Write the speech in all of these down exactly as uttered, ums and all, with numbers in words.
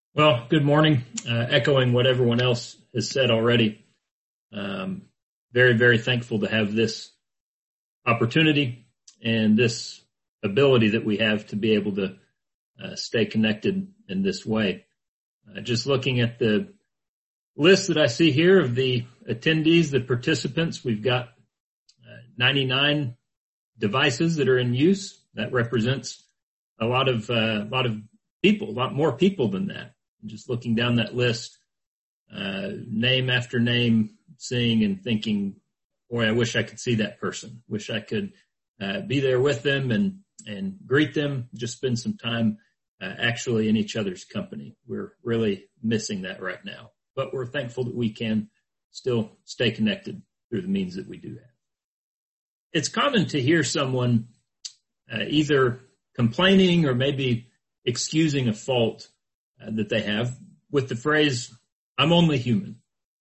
Well, good morning. Uh, echoing what everyone else has said already. Um, very, very thankful to have this opportunity and this ability that we have to be able to uh, stay connected in this way. Uh, just looking at the list that I see here of the attendees, the participants, we've got uh, ninety-nine devices that are in use. That represents a lot of uh, a lot of people, a lot more people than that. Just looking down that list, uh, name after name, seeing and thinking, boy, I wish I could see that person. Wish I could uh, be there with them and, and greet them, just spend some time uh, actually in each other's company. We're really missing that right now. But we're thankful that we can still stay connected through the means that we do have. It's common to hear someone uh, either complaining or maybe excusing a fault Uh, that they have with the phrase, I'm only human.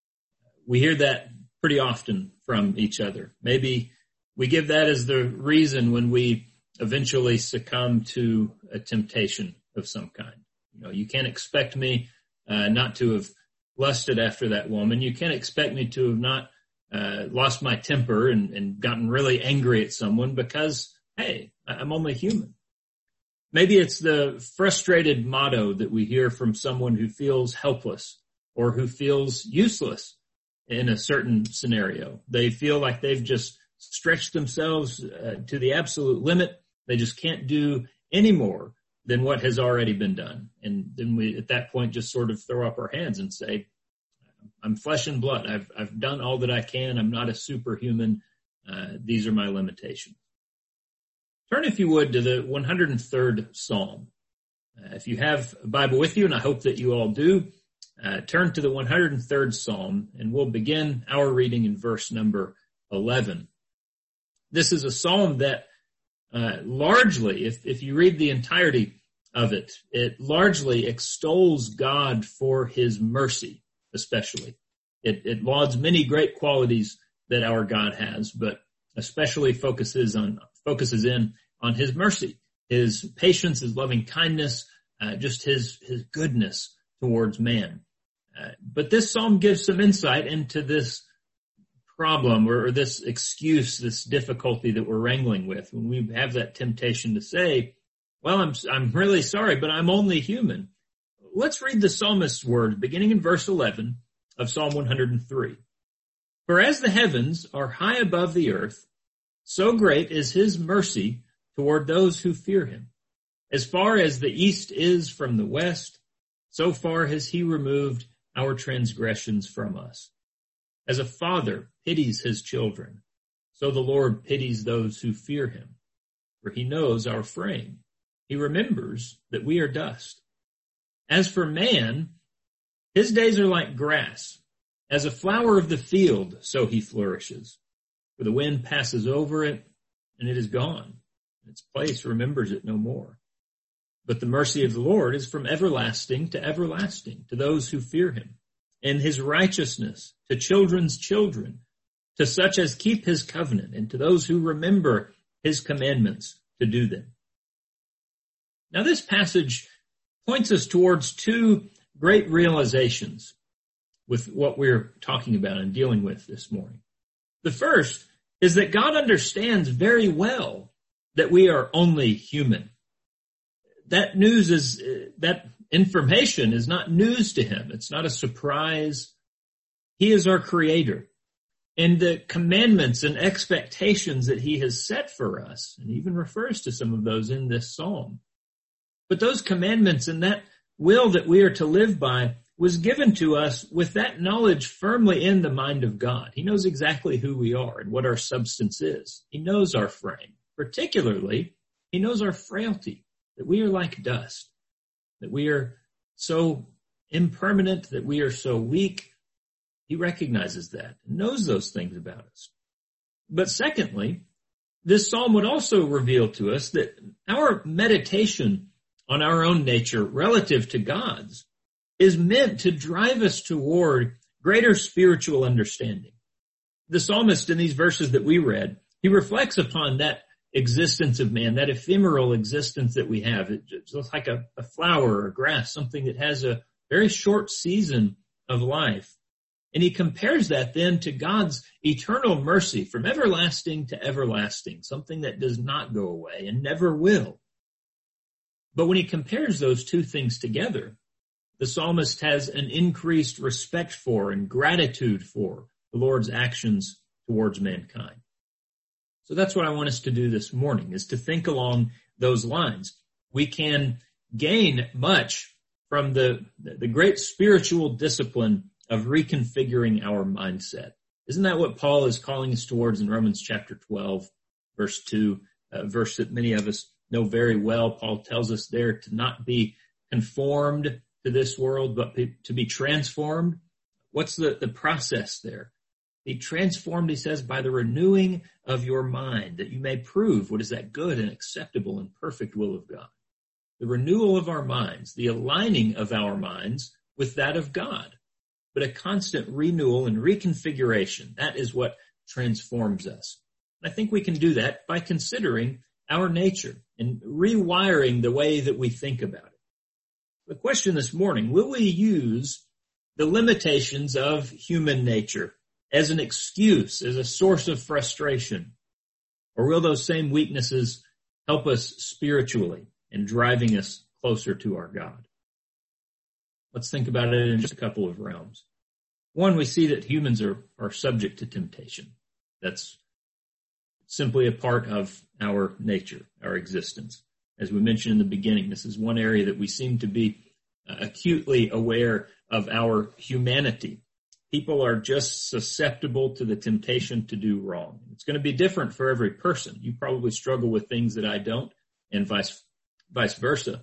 We hear that pretty often from each other. Maybe we give that as the reason when we eventually succumb to a temptation of some kind. You know, you can't expect me uh, not to have lusted after that woman. You can't expect me to have not uh, lost my temper and, and gotten really angry at someone because, hey, I'm only human. Maybe it's the frustrated motto that we hear from someone who feels helpless or who feels useless in a certain scenario. They feel like they've just stretched themselves uh, to the absolute limit. They just can't do any more than what has already been done. And then we, at that point, just sort of throw up our hands and say, I'm flesh and blood. I've, I've done all that I can. I'm not a superhuman. Uh, these are my limitations. Turn, if you would, to the one hundred third Psalm. Uh, if you have a Bible with you, and I hope that you all do, uh, turn to the one hundred third Psalm, and we'll begin our reading in verse number eleven. This is a psalm that uh, largely, if, if you read the entirety of it, it largely extols God for his mercy, especially. It, it lauds many great qualities that our God has, but especially focuses on focuses in on his mercy, his patience, his loving kindness, uh, just his his goodness towards man. Uh, but this psalm gives some insight into this problem or, or this excuse, this difficulty that we're wrangling with when we have that temptation to say, well, I'm I'm really sorry, but I'm only human. Let's read the psalmist's words beginning in verse eleven of Psalm one hundred three. For as the heavens are high above the earth, so great is his mercy toward those who fear him. As far as the east is from the west, so far has he removed our transgressions from us. As a father pities his children, so the Lord pities those who fear him. For he knows our frame. He remembers that we are dust. As for man, his days are like grass. As a flower of the field, so he flourishes. For the wind passes over it, and it is gone. Its place remembers it no more. But the mercy of the Lord is from everlasting to everlasting, to those who fear him, and his righteousness to children's children, to such as keep his covenant, and to those who remember his commandments to do them. Now this passage points us towards two great realizations with what we're talking about and dealing with this morning. The first is that God understands very well that we are only human. That news is, that information is not news to him. It's not a surprise. He is our creator. And the commandments and expectations that he has set for us, and even refers to some of those in this psalm. But those commandments and that will that we are to live by was given to us with that knowledge firmly in the mind of God. He knows exactly who we are and what our substance is. He knows our frame. Particularly, he knows our frailty, that we are like dust, that we are so impermanent, that we are so weak. He recognizes that and knows those things about us. But secondly, this psalm would also reveal to us that our meditation on our own nature relative to God's is meant to drive us toward greater spiritual understanding. The psalmist in these verses that we read, he reflects upon that existence of man, that ephemeral existence that we have. It's like a, a flower or grass, something that has a, very short season of life. And he compares that then to God's eternal mercy from everlasting to everlasting, something that does not go away and never will. But when he compares those two things together, the psalmist has an increased respect for and gratitude for the Lord's actions towards mankind. So that's what I want us to do this morning, is to think along those lines. We can gain much from the, the great spiritual discipline of reconfiguring our mindset. Isn't that what Paul is calling us towards in Romans chapter twelve, verse two, a verse that many of us know very well? Paul tells us there to not be conformed to this world, but to be transformed. What's the, the process there? Be transformed, he says, by the renewing of your mind, that you may prove what is that good and acceptable and perfect will of God. The renewal of our minds, the aligning of our minds with that of God, but a constant renewal and reconfiguration. That is what transforms us. And I think we can do that by considering our nature and rewiring the way that we think about it. The question this morning, will we use the limitations of human nature as an excuse, as a source of frustration? Or will those same weaknesses help us spiritually and driving us closer to our God? Let's think about it in just a couple of realms. One, we see that humans are, are subject to temptation. That's simply a part of our nature, our existence. As we mentioned in the beginning, this is one area that we seem to be uh, acutely aware of our humanity. People are just susceptible to the temptation to do wrong. It's going to be different for every person. You probably struggle with things that I don't, and vice, vice versa.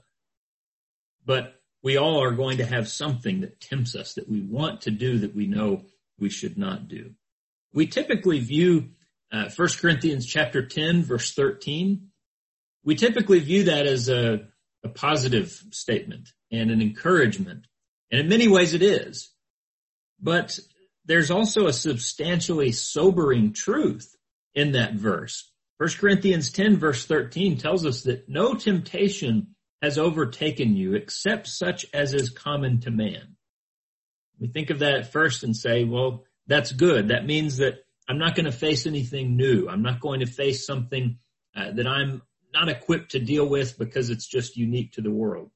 But we all are going to have something that tempts us, that we want to do, that we know we should not do. We typically view uh, First Corinthians chapter ten, verse thirteen. We typically view that as a, a positive statement and an encouragement. And in many ways it is. But there's also a substantially sobering truth in that verse. First Corinthians ten, verse thirteen tells us that no temptation has overtaken you except such as is common to man. We think of that at first and say, well, that's good. That means that I'm not going to face anything new. I'm not going to face something uh, that I'm not equipped to deal with because it's just unique to the world.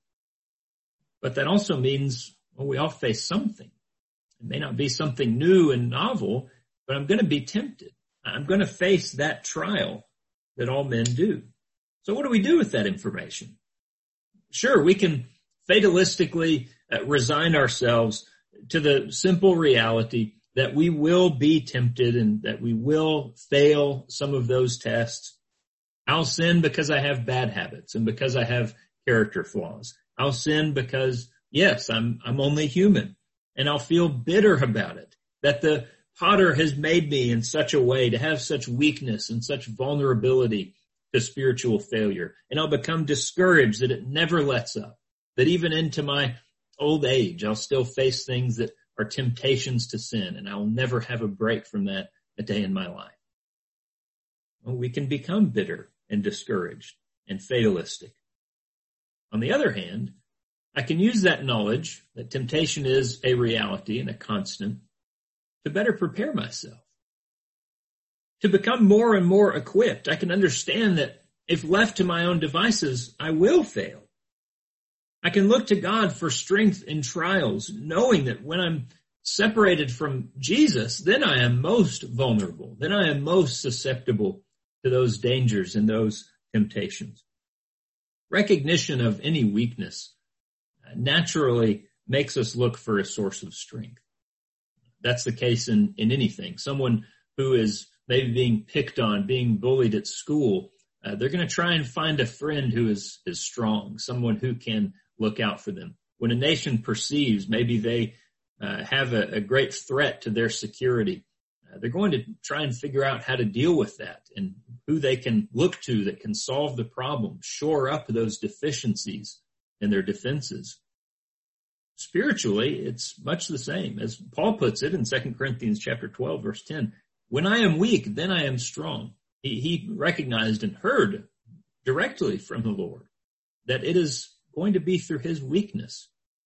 But that also means, well, we all face something. It may not be something new and novel, but I'm going to be tempted. I'm going to face that trial that all men do. So what do we do with that information? Sure, we can fatalistically uh, resign ourselves to the simple reality that we will be tempted and that we will fail some of those tests. I'll sin because I have bad habits and because I have character flaws. I'll sin because, yes, I'm, I'm only human. And I'll feel bitter about it, that the potter has made me in such a way to have such weakness and such vulnerability to spiritual failure. And I'll become discouraged that it never lets up, that even into my old age, I'll still face things that are temptations to sin, and I'll never have a break from that a day in my life. Well, we can become bitter and discouraged and fatalistic. On the other hand, I can use that knowledge that temptation is a reality and a constant to better prepare myself, to become more and more equipped. I can understand that if left to my own devices, I will fail. I can look to God for strength in trials, knowing that when I'm separated from Jesus, then I am most vulnerable. Then I am most susceptible to those dangers and those temptations. Recognition of any weakness naturally makes us look for a source of strength. That's the case in, in anything. Someone who is maybe being picked on, being bullied at school, uh, they're going to try and find a friend who is, is strong, someone who can look out for them. When a nation perceives maybe they uh, have a, a great threat to their security, uh, they're going to try and figure out how to deal with that and who they can look to that can solve the problem, shore up those deficiencies in their defenses. Spiritually, it's much the same. As Paul puts it in Second Corinthians chapter twelve, verse ten, when I am weak, then I am strong. He, he recognized and heard directly from the Lord that it is going to be through his weakness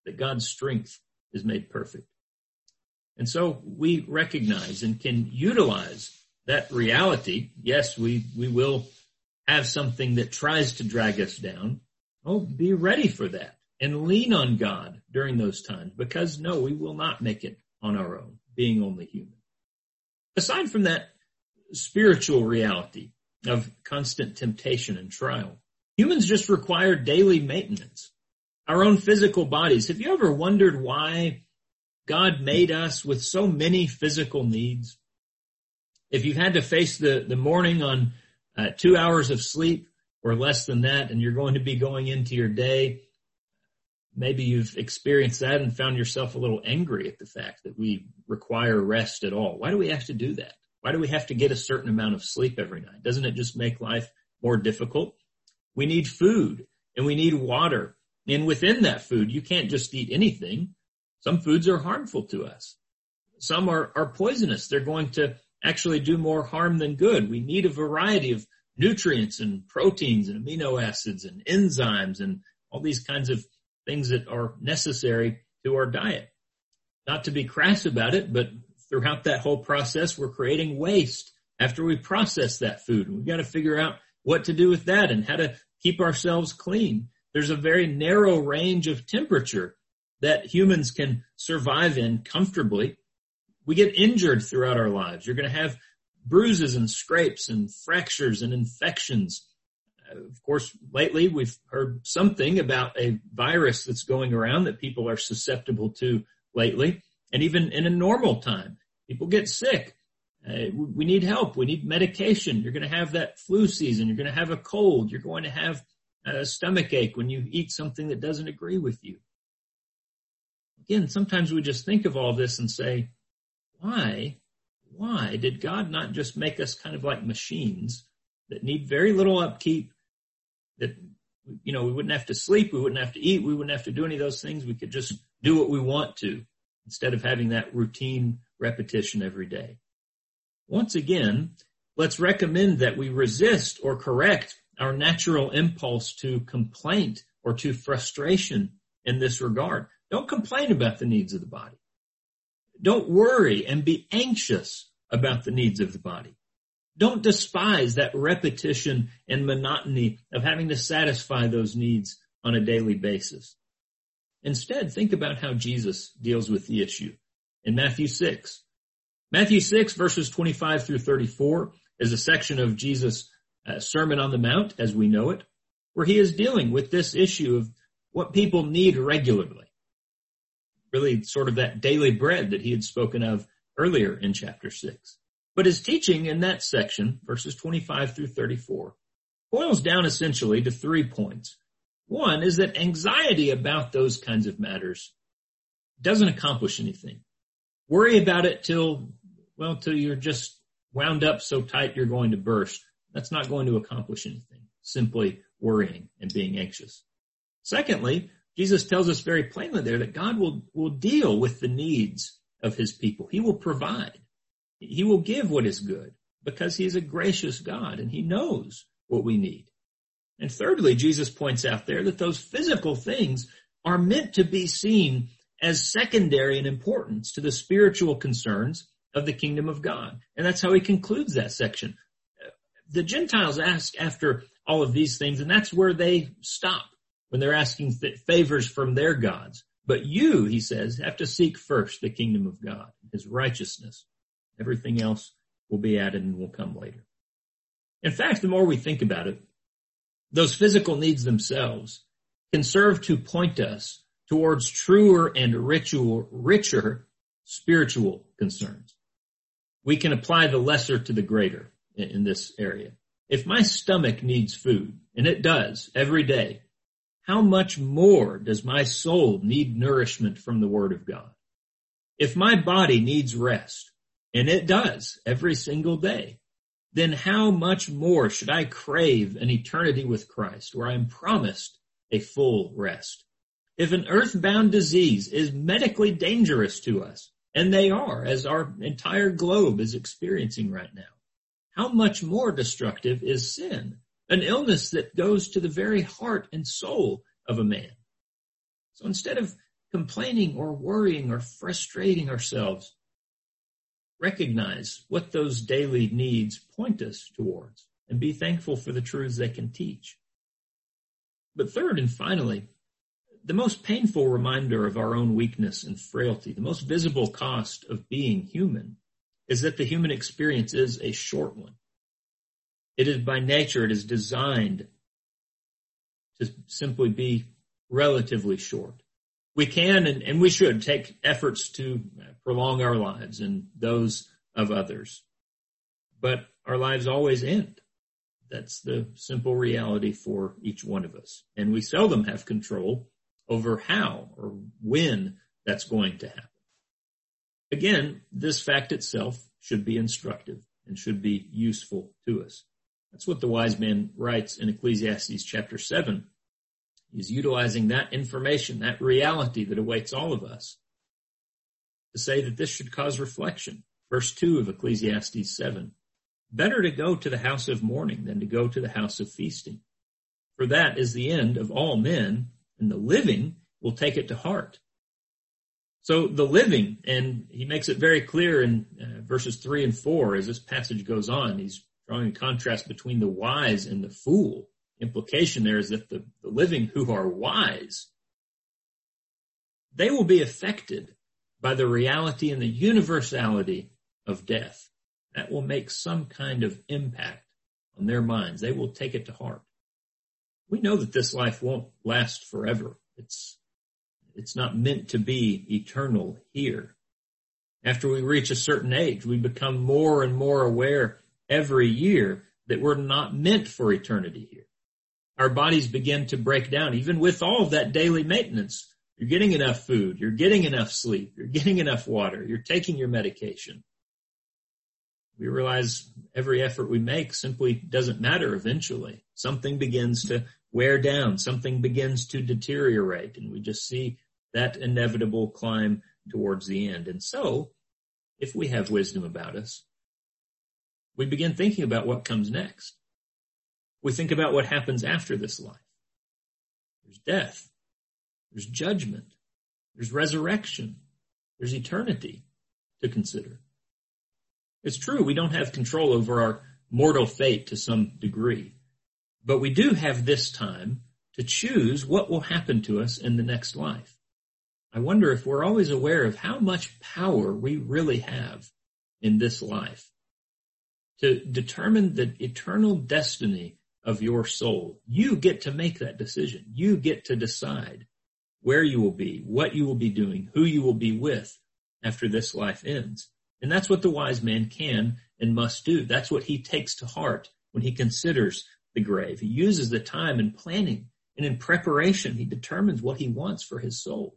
that God's strength is made perfect. And so we recognize and can utilize that reality. Yes, we, we will have something that tries to drag us down. Oh, be ready for that and lean on God during those times, because no, we will not make it on our own, being only human. Aside from that spiritual reality of constant temptation and trial, humans just require daily maintenance. Our own physical bodies. Have you ever wondered why God made us with so many physical needs? If you've had to face the, the morning on uh, two hours of sleep or less than that, and you're going to be going into your day, maybe you've experienced that and found yourself a little angry at the fact that we require rest at all. Why do we have to do that? Why do we have to get a certain amount of sleep every night? Doesn't it just make life more difficult? We need food and we need water. And within that food, you can't just eat anything. Some foods are harmful to us. Some are, are poisonous. They're going to actually do more harm than good. We need a variety of nutrients and proteins and amino acids and enzymes and all these kinds of things that are necessary to our diet. Not to be crass about it, but throughout that whole process, we're creating waste after we process that food. We've got to figure out what to do with that and how to keep ourselves clean. There's a very narrow range of temperature that humans can survive in comfortably. We get injured throughout our lives. You're going to have bruises and scrapes and fractures and infections. Uh, of course, lately we've heard something about a virus that's going around that people are susceptible to lately. And even in a normal time, people get sick. Uh, we need help. We need medication. You're going to have that flu season. You're going to have a cold. You're going to have a stomach ache when you eat something that doesn't agree with you. Again, sometimes we just think of all this and say, why, why did God not just make us kind of like machines that need very little upkeep, that, you know, we wouldn't have to sleep, we wouldn't have to eat, we wouldn't have to do any of those things. We could just do what we want to instead of having that routine repetition every day. Once again, let's recommend that we resist or correct our natural impulse to complaint or to frustration in this regard. Don't complain about the needs of the body. Don't worry and be anxious about the needs of the body. Don't despise that repetition and monotony of having to satisfy those needs on a daily basis. Instead, think about how Jesus deals with the issue in Matthew six. Matthew six, verses twenty-five through thirty-four is a section of Jesus' uh, Sermon on the Mount, as we know it, where he is dealing with this issue of what people need regularly. Really sort of that daily bread that he had spoken of earlier in chapter six. But his teaching in that section, verses twenty-five through thirty-four, boils down essentially to three points. One is that anxiety about those kinds of matters doesn't accomplish anything. Worry about it till, well, till you're just wound up so tight you're going to burst. That's not going to accomplish anything, simply worrying and being anxious. Secondly, Jesus tells us very plainly there that God will, will deal with the needs of his people. He will provide. He will give what is good because he is a gracious God and he knows what we need. And thirdly, Jesus points out there that those physical things are meant to be seen as secondary in importance to the spiritual concerns of the kingdom of God. And that's how he concludes that section. The Gentiles ask after all of these things, and that's where they stop when they're asking th- favors from their gods. But you, he says, have to seek first the kingdom of God, his righteousness. Everything else will be added and will come later. In fact, the more we think about it, those physical needs themselves can serve to point us towards truer and ritual, richer spiritual concerns. We can apply the lesser to the greater in, in this area. If my stomach needs food, and it does every day, how much more does my soul need nourishment from the Word of God? If my body needs rest, and it does every single day, then how much more should I crave an eternity with Christ where I am promised a full rest? If an earthbound disease is medically dangerous to us, and they are, as our entire globe is experiencing right now, how much more destructive is sin, an illness that goes to the very heart and soul of a man? So instead of complaining or worrying or frustrating ourselves, recognize what those daily needs point us towards and be thankful for the truths they can teach. But third and finally, the most painful reminder of our own weakness and frailty, the most visible cost of being human, is that the human experience is a short one. It is by nature, it is designed to simply be relatively short. We can and, and we should take efforts to prolong our lives and those of others. But our lives always end. That's the simple reality for each one of us. And we seldom have control over how or when that's going to happen. Again, this fact itself should be instructive and should be useful to us. That's what the wise man writes in Ecclesiastes chapter seven. He's utilizing that information, that reality that awaits all of us, to say that this should cause reflection. Verse two of Ecclesiastes seven. Better to go to the house of mourning than to go to the house of feasting. For that is the end of all men, and the living will take it to heart. So the living, and he makes it very clear in uh, verses three and four as this passage goes on. He's drawing a contrast between the wise and the fool. Implication there is that the, the living who are wise, they will be affected by the reality and the universality of death. That will make some kind of impact on their minds. They will take it to heart. We know that this life won't last forever. It's, it's not meant to be eternal here. After we reach a certain age, we become more and more aware every year that we're not meant for eternity here. Our bodies begin to break down, even with all of that daily maintenance. You're getting enough food. You're getting enough sleep. You're getting enough water. You're taking your medication. We realize every effort we make simply doesn't matter eventually. Something begins to wear down. Something begins to deteriorate. And we just see that inevitable climb towards the end. And so, if we have wisdom about us, we begin thinking about what comes next. We think about what happens after this life. There's death. There's judgment. There's resurrection. There's eternity to consider. It's true, we don't have control over our mortal fate to some degree, but we do have this time to choose what will happen to us in the next life. I wonder if we're always aware of how much power we really have in this life to determine the eternal destiny of your soul. You get to make that decision. You get to decide where you will be, what you will be doing, who you will be with after this life ends. And that's what the wise man can and must do. That's what he takes to heart when he considers the grave. He uses the time in planning and in preparation. He determines what he wants for his soul.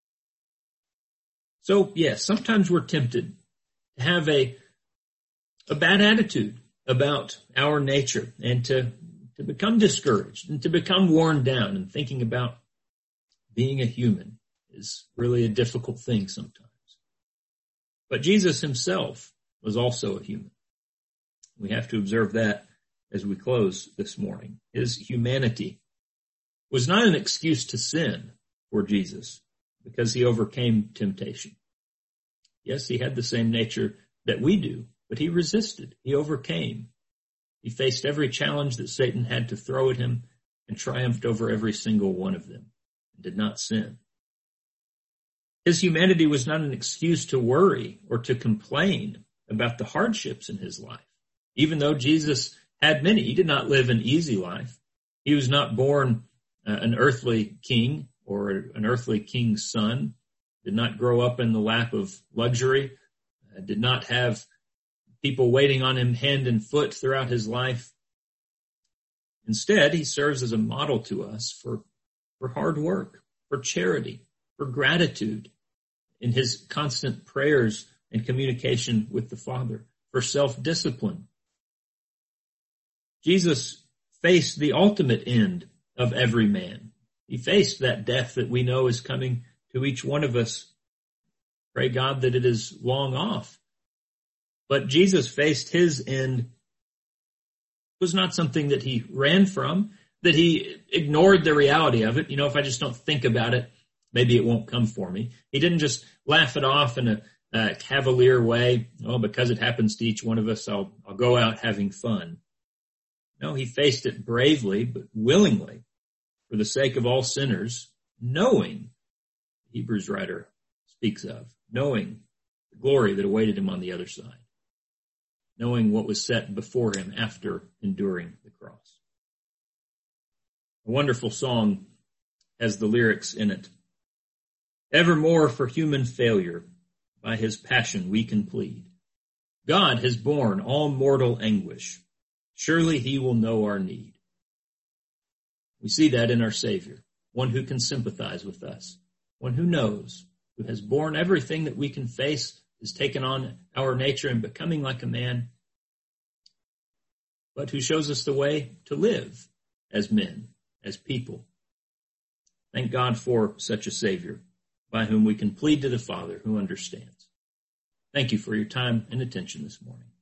So, yes, sometimes we're tempted to have a, a bad attitude about our nature and to, to become discouraged and to become worn down, and thinking about being a human is really a difficult thing sometimes. But Jesus himself was also a human. We have to observe that as we close this morning. His humanity was not an excuse to sin for Jesus, because he overcame temptation. Yes, he had the same nature that we do, but he resisted. He overcame. He faced every challenge that Satan had to throw at him and triumphed over every single one of them and did not sin. His humanity was not an excuse to worry or to complain about the hardships in his life. Even though Jesus had many, he did not live an easy life. He was not born uh, an earthly king or an earthly king's son, did not grow up in the lap of luxury, uh, did not have people waiting on him hand and foot throughout his life. Instead, he serves as a model to us for, for hard work, for charity, for gratitude in his constant prayers and communication with the Father, for self-discipline. Jesus faced the ultimate end of every man. He faced that death that we know is coming to each one of us. Pray God that it is long off. But Jesus faced his end. It was not something that he ran from, that he ignored the reality of it. You know, if I just don't think about it, maybe it won't come for me. He didn't just laugh it off in a uh, cavalier way. Oh, because it happens to each one of us, I'll, I'll go out having fun. No, he faced it bravely, but willingly for the sake of all sinners, knowing, the Hebrews writer speaks of, knowing the glory that awaited him on the other side, knowing what was set before him after enduring the cross. A wonderful song has the lyrics in it. Evermore for human failure, by his passion we can plead. God has borne all mortal anguish. Surely he will know our need. We see that in our Savior, one who can sympathize with us, one who knows, who has borne everything that we can face, has taken on our nature and becoming like a man, but who shows us the way to live as men, as people. Thank God for such a Savior, by whom we can plead to the Father who understands. Thank you for your time and attention this morning.